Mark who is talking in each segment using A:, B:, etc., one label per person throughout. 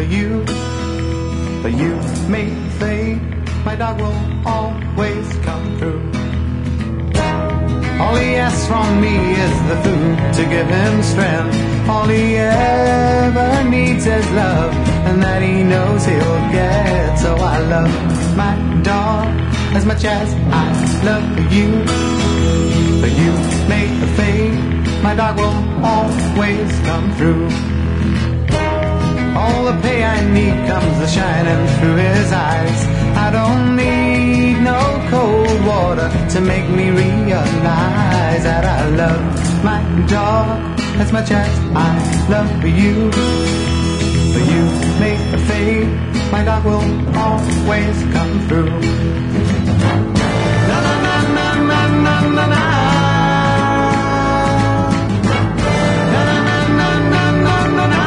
A: you, but you may fade. My dog will always come through. All he asks from me is the food to give him strength. All he ever needs is love, and that he knows he'll get. So I love my dog as much as I love you. But you may fade, my dog will always come through. All the pay I need comes shining through his eyes. I don't need no cold water to make me realize that I love my dog as much as I love you. But you may fade, my dog will always come through. Na na na na na na na na. Na na na na na na na na.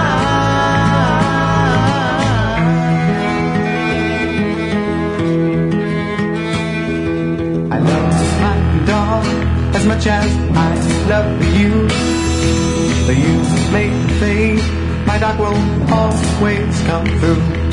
A: I love my dog as much as I love you. But you may fade, my dog will always come through.